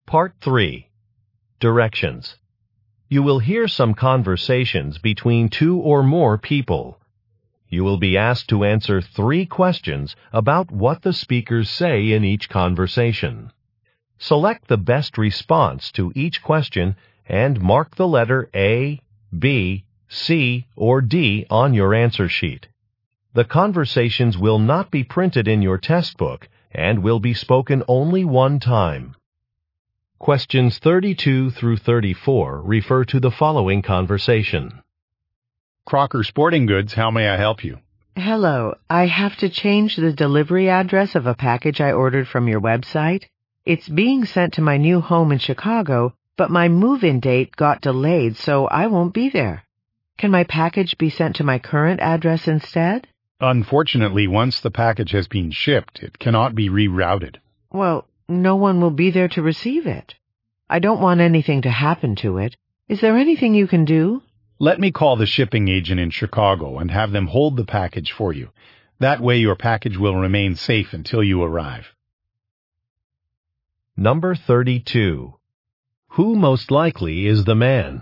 Part 3. Directions. You will hear some conversations between two or more people. You will be asked to answer 3 questions about what the speakers say in each conversation. Select the best response to each question and mark the letter A, B, C, or D on your answer sheet. The conversations will not be printed in your test book and will be spoken only one time. Questions 32 through 34 refer to the following conversation. Crocker Sporting Goods, how may I help you? Hello, I have to change the delivery address of a package I ordered from your website. It's being sent to my new home in Chicago, but my move-in date got delayed, so I won't be there. Can my package be sent to my current address instead? Unfortunately, once the package has been shipped, it cannot be rerouted. Well, no one will be there to receive it. I don't want anything to happen to it. Is there anything you can do? Let me call the shipping agent in Chicago and have them hold the package for you. That way your package will remain safe until you arrive. Number 32. Who most likely is the man?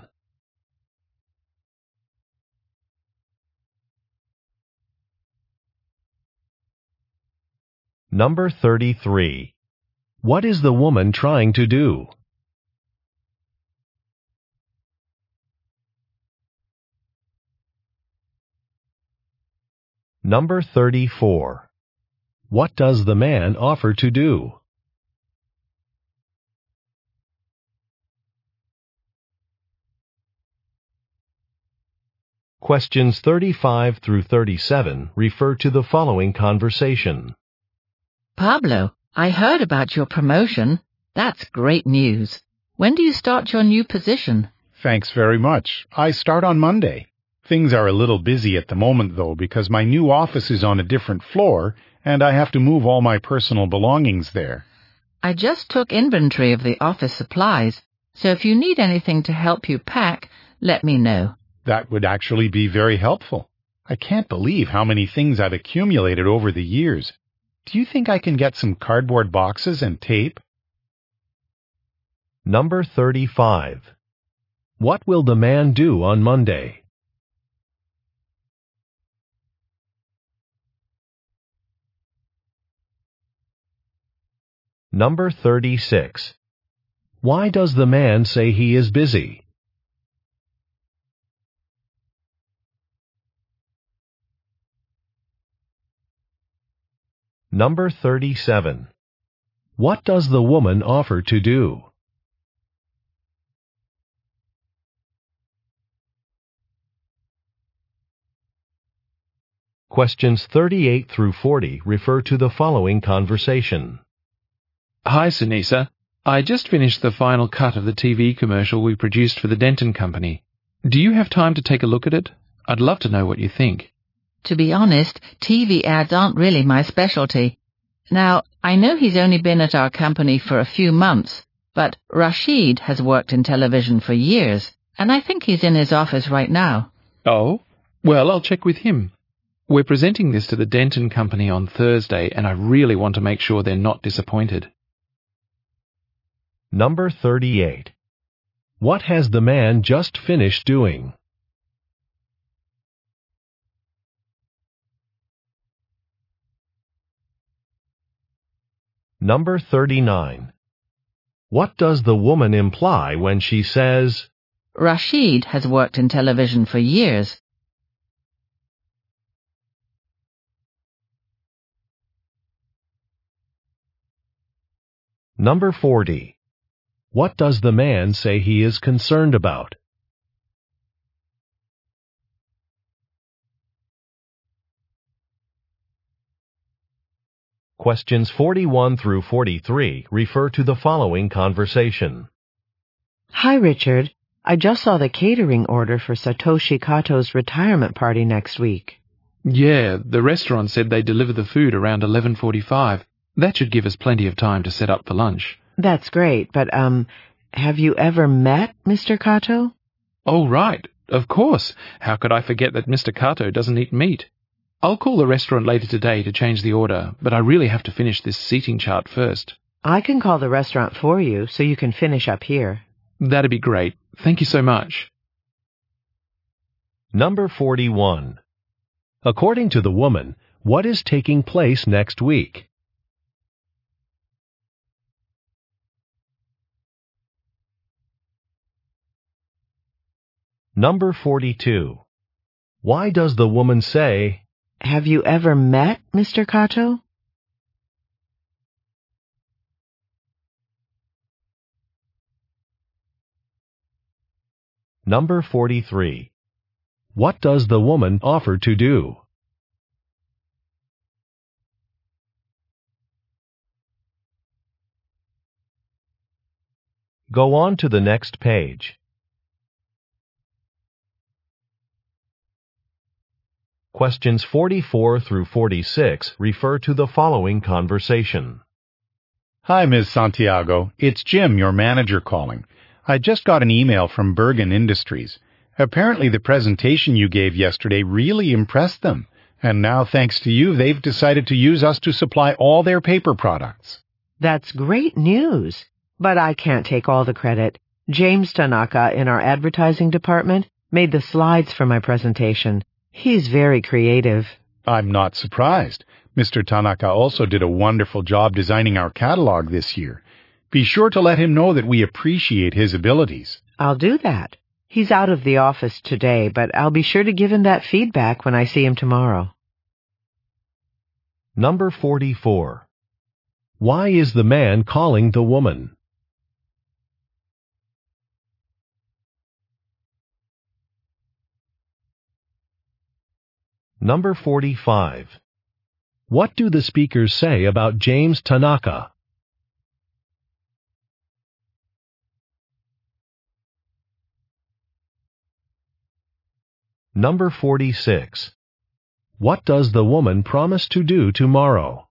Number 33. What is the woman trying to do? Number 34. What does the man offer to do? Questions 35 through 37 refer to the following conversation. Pablo, I heard about your promotion. That's great news. When do you start your new position? Thanks very much. I start on Monday. Things are a little busy at the moment, though, because my new office is on a different floor, and I have to move all my personal belongings there. I just took inventory of the office supplies, so if you need anything to help you pack, let me know. That would actually be very helpful. I can't believe how many things I've accumulated over the years. Do you think I can get some cardboard boxes and tape? Number 35. What will the man do on Monday? Number 36. Why does the man say he is busy? Number 37. What does the woman offer to do? Questions 38 through 40 refer to the following conversation. Hi, Sunisa. I just finished the final cut of the TV commercial we produced for the Denton Company. Do you have time to take a look at it? I'd love to know what you think. To be honest, TV ads aren't really my specialty. Now, I know he's only been at our company for a few months, but Rashid has worked in television for years, and I think he's in his office right now. Oh? Well, I'll check with him. We're presenting this to the Denton Company on Thursday, and I really want to make sure they're not disappointed. Number 38. What has the man just finished doing? Number 39. What does the woman imply when she says, Rashid has worked in television for years. Number 40. What does the man say he is concerned about? Questions 41 through 43 refer to the following conversation. Hi, Richard. I just saw the catering order for Satoshi Kato's retirement party next week. Yeah, the restaurant said they deliver the food around 11:45. That should give us plenty of time to set up for lunch. That's great, but, have you ever met Mr. Kato? Oh, right. Of course. How could I forget that Mr. Kato doesn't eat meat? I'll call the restaurant later today to change the order, but I really have to finish this seating chart first. I can call the restaurant for you so you can finish up here. That'd be great. Thank you so much. Number 41. According to the woman, what is taking place next week? Number 42. Why does the woman say, Have you ever met Mr. Kato? Number 43. What does the woman offer to do? Go on to the next page. Questions 44 through 46 refer to the following conversation. Hi, Ms. Santiago. It's Jim, your manager, calling. I just got an email from Bergen Industries. Apparently the presentation you gave yesterday really impressed them, and now thanks to you they've decided to use us to supply all their paper products. That's great news. But I can't take all the credit. James Tanaka in our advertising department made the slides for my presentation. He's very creative. I'm not surprised. Mr. Tanaka also did a wonderful job designing our catalog this year. Be sure to let him know that we appreciate his abilities. I'll do that. He's out of the office today, but I'll be sure to give him that feedback when I see him tomorrow. Number 44. Why is the man calling the woman? Number 45. What do the speakers say about James Tanaka? Number 46. What does the woman promise to do tomorrow?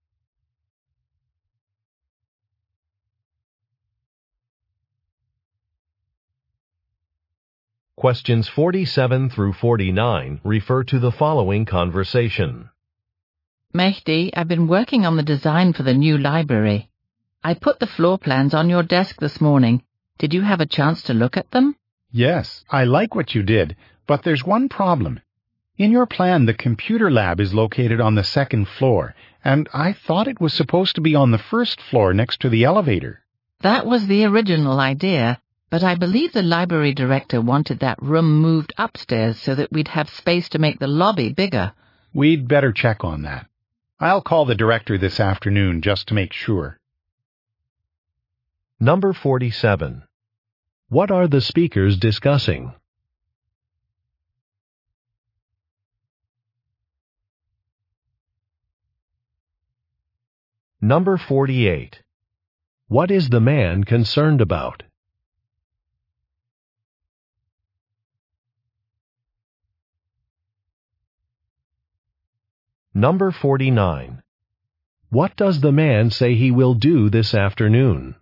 Questions 47 through 49 refer to the following conversation. Mehdi, I've been working on the design for the new library. I put the floor plans on your desk this morning. Did you have a chance to look at them? Yes, I like what you did, but there's one problem. In your plan, the computer lab is located on the second floor, and I thought it was supposed to be on the first floor next to the elevator. That was the original idea, but I believe the library director wanted that room moved upstairs so that we'd have space to make the lobby bigger. We'd better check on that. I'll call the director this afternoon just to make sure. Number 47. What are the speakers discussing? Number 48. What is the man concerned about? Number 49. What does the man say he will do this afternoon?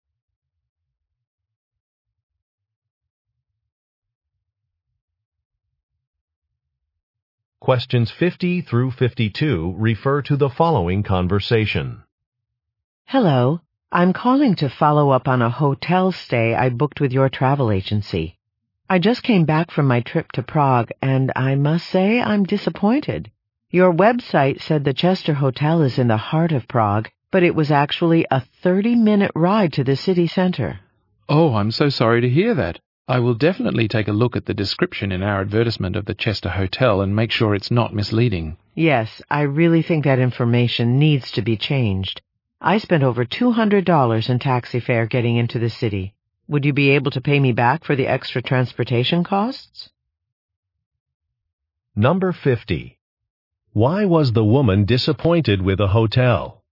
Questions 50 through 52 refer to the following conversation. Hello. I'm calling to follow up on a hotel stay I booked with your travel agency. I just came back from my trip to Prague, and I must say I'm disappointed. Your website said the Chester Hotel is in the heart of Prague, but it was actually a 30-minute ride to the city center. Oh, I'm so sorry to hear that. I will definitely take a look at the description in our advertisement of the Chester Hotel and make sure it's not misleading. Yes, I really think that information needs to be changed. I spent over $200 in taxi fare getting into the city. Would you be able to pay me back for the extra transportation costs? Number 50. Why was the woman disappointed with the hotel?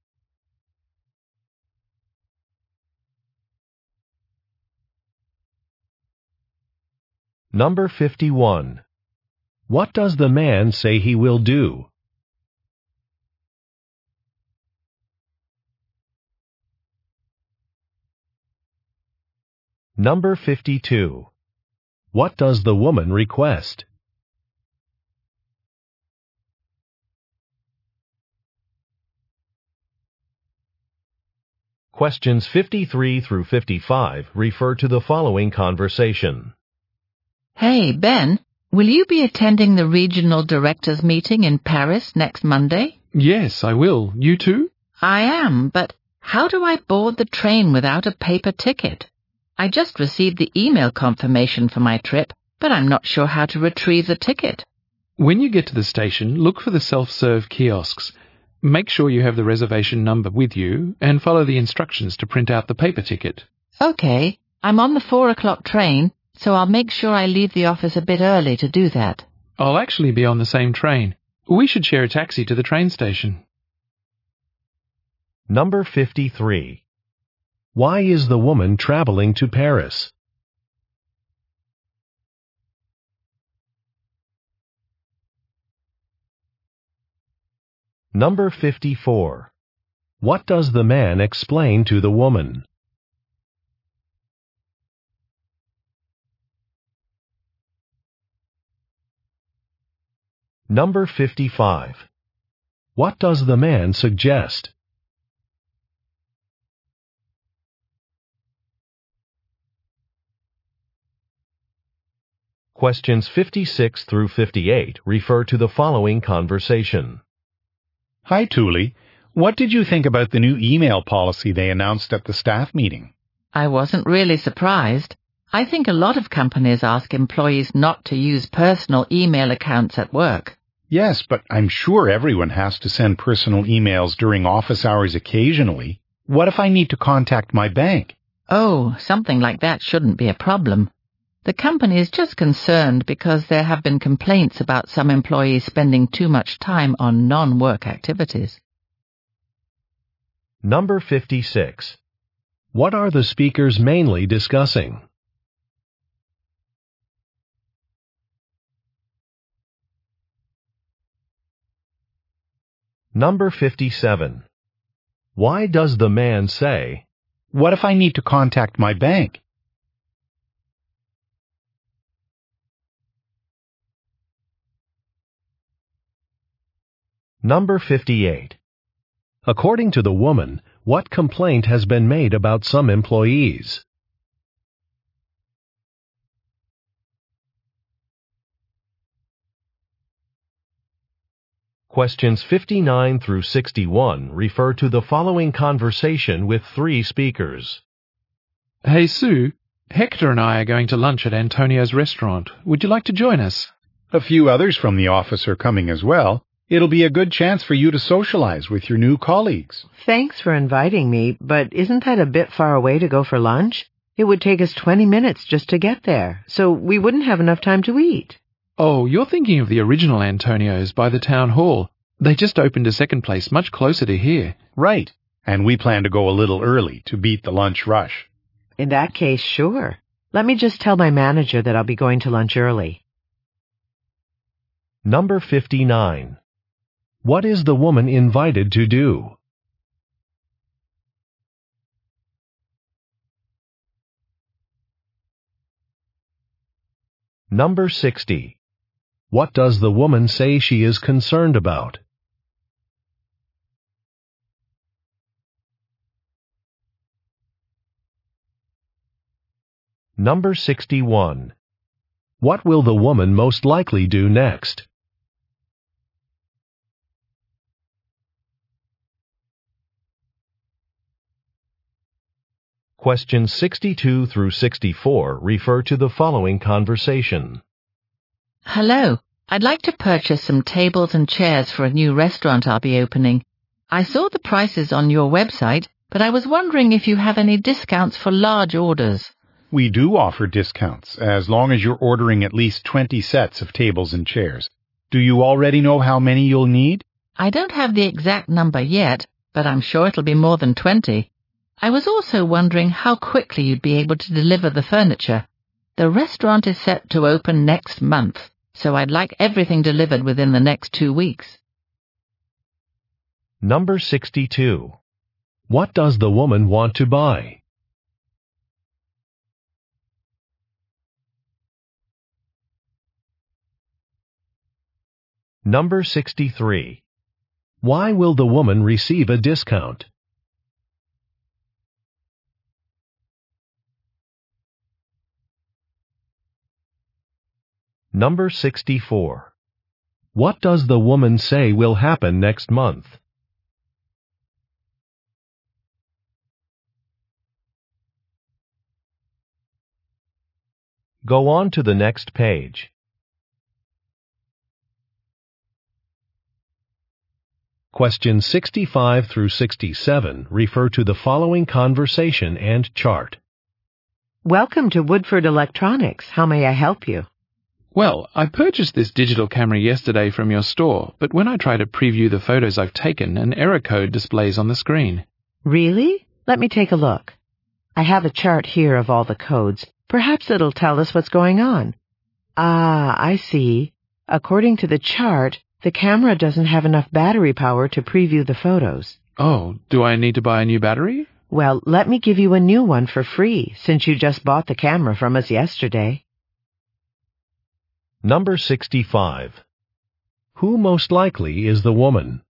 Number 51. What does the man say he will do? Number 52. What does the woman request? Questions 53 through 55 refer to the following conversation. Hey, Ben, will you be attending the regional directors meeting in Paris next Monday? Yes, I will. You too? I am, but how do I board the train without a paper ticket? I just received the email confirmation for my trip, but I'm not sure how to retrieve the ticket. When you get to the station, look for the self-serve kiosks. Make sure you have the reservation number with you and follow the instructions to print out the paper ticket. Okay, I'm on the 4 o'clock train, so I'll make sure I leave the office a bit early to do that. I'll actually be on the same train. We should share a taxi to the train station. Number 53. Why is the woman traveling to Paris? Number 54. What does the man explain to the woman? Number 55. What does the man suggest? Questions 56 through 58 refer to the following conversation. Hi, Thule. What did you think about the new email policy they announced at the staff meeting? I wasn't really surprised. I think a lot of companies ask employees not to use personal email accounts at work. Yes, but I'm sure everyone has to send personal emails during office hours occasionally. What if I need to contact my bank? Oh, something like that shouldn't be a problem. The company is just concerned because there have been complaints about some employees spending too much time on non-work activities. Number 56. What are the speakers mainly discussing? Number 57. Why does the man say, What if I need to contact my bank? Number 58. According to the woman, what complaint has been made about some employees? Questions 59 through 61 refer to the following conversation with three speakers. Hey, Sue, Hector and I are going to lunch at Antonio's restaurant. Would you like to join us? A few others from the office are coming as well. It'll be a good chance for you to socialize with your new colleagues. Thanks for inviting me, but isn't that a bit far away to go for lunch? It would take us 20 minutes just to get there, so we wouldn't have enough time to eat. Oh, you're thinking of the original Antonio's by the town hall. They just opened a second place much closer to here. Right, and we plan to go a little early to beat the lunch rush. In that case, sure. Let me just tell my manager that I'll be going to lunch early. Number 59. What is the woman invited to do? Number 60. What does the woman say she is concerned about? Number 61. What will the woman most likely do next? Questions 62 through 64 refer to the following conversation. Hello, I'd like to purchase some tables and chairs for a new restaurant I'll be opening. I saw the prices on your website, but I was wondering if you have any discounts for large orders. We do offer discounts, as long as you're ordering at least 20 sets of tables and chairs. Do you already know how many you'll need? I don't have the exact number yet, but I'm sure it'll be more than 20. I was also wondering how quickly you'd be able to deliver the furniture. The restaurant is set to open next month, so I'd like everything delivered within the next 2 weeks. Number 62. What does the woman want to buy? Number 63. Why will the woman receive a discount? Number 64. What does the woman say will happen next month? Go on to the next page. Questions 65 through 67 refer to the following conversation and chart. Welcome to Woodford Electronics. How may I help you? Well, I purchased this digital camera yesterday from your store, but when I try to preview the photos I've taken, an error code displays on the screen. Really? Let me take a look. I have a chart here of all the codes. Perhaps it'll tell us what's going on. Ah, I see. According to the chart, the camera doesn't have enough battery power to preview the photos. Oh, do I need to buy a new battery? Well, let me give you a new one for free, since you just bought the camera from us yesterday. Number 65. Who most likely is the woman?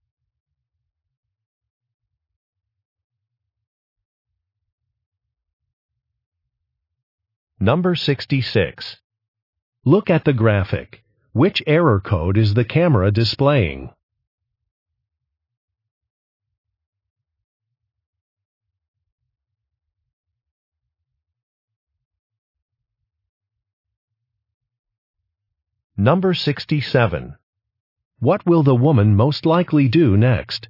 Number 66. Look at the graphic. Which error code is the camera displaying? Number 67. What will the woman most likely do next?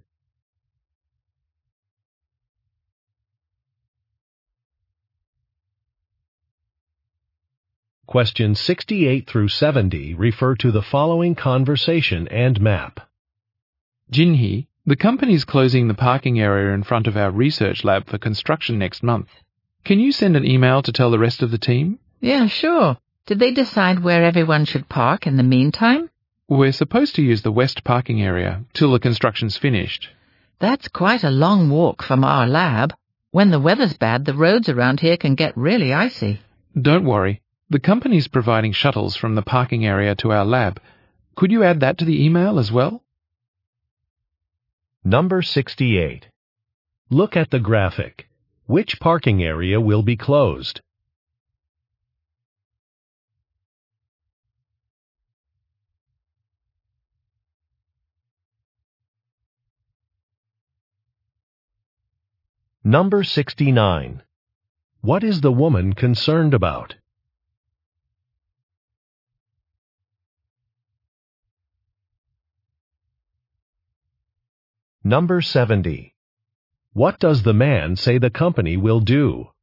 Questions 68 through 70 refer to the following conversation and map. Jinhee, the company's closing the parking area in front of our research lab for construction next month. Can you send an email to tell the rest of the team? Yeah, sure. Did they decide where everyone should park in the meantime? We're supposed to use the west parking area till the construction's finished. That's quite a long walk from our lab. When the weather's bad, the roads around here can get really icy. Don't worry. The company's providing shuttles from the parking area to our lab. Could you add that to the email as well? Number 68. Look at the graphic. Which parking area will be closed? Number 69. What is the woman concerned about? Number 70. What does the man say the company will do?